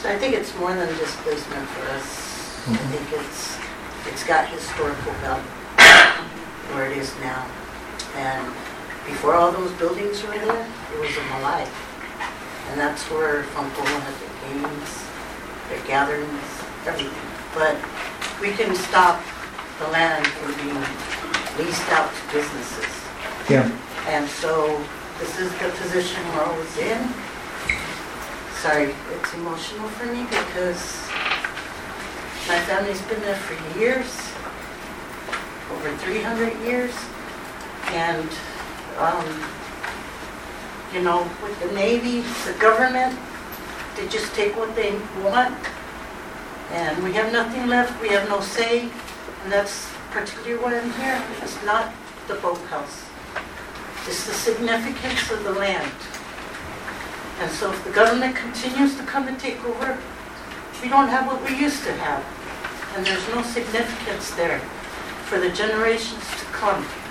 So I think it's more than displacement for us. I think it's got historical value where it is now. And before all those buildings were there, it was a Malay. And that's where Fankola had their games, their gatherings, everything. But we can stop the land from being leased out to businesses. Yeah. And so this is the position we're always in. Sorry, it's emotional for me because my family's been there for years, over 300 years. And, you know, with the Navy, the government, they just take what they want. And we have nothing left, we have no say. And that's particularly why I'm here. It's not the boathouse. It's the significance of the land. And so if the government continues to come and take over, we don't have what we used to have. And there's no significance there for the generations to come.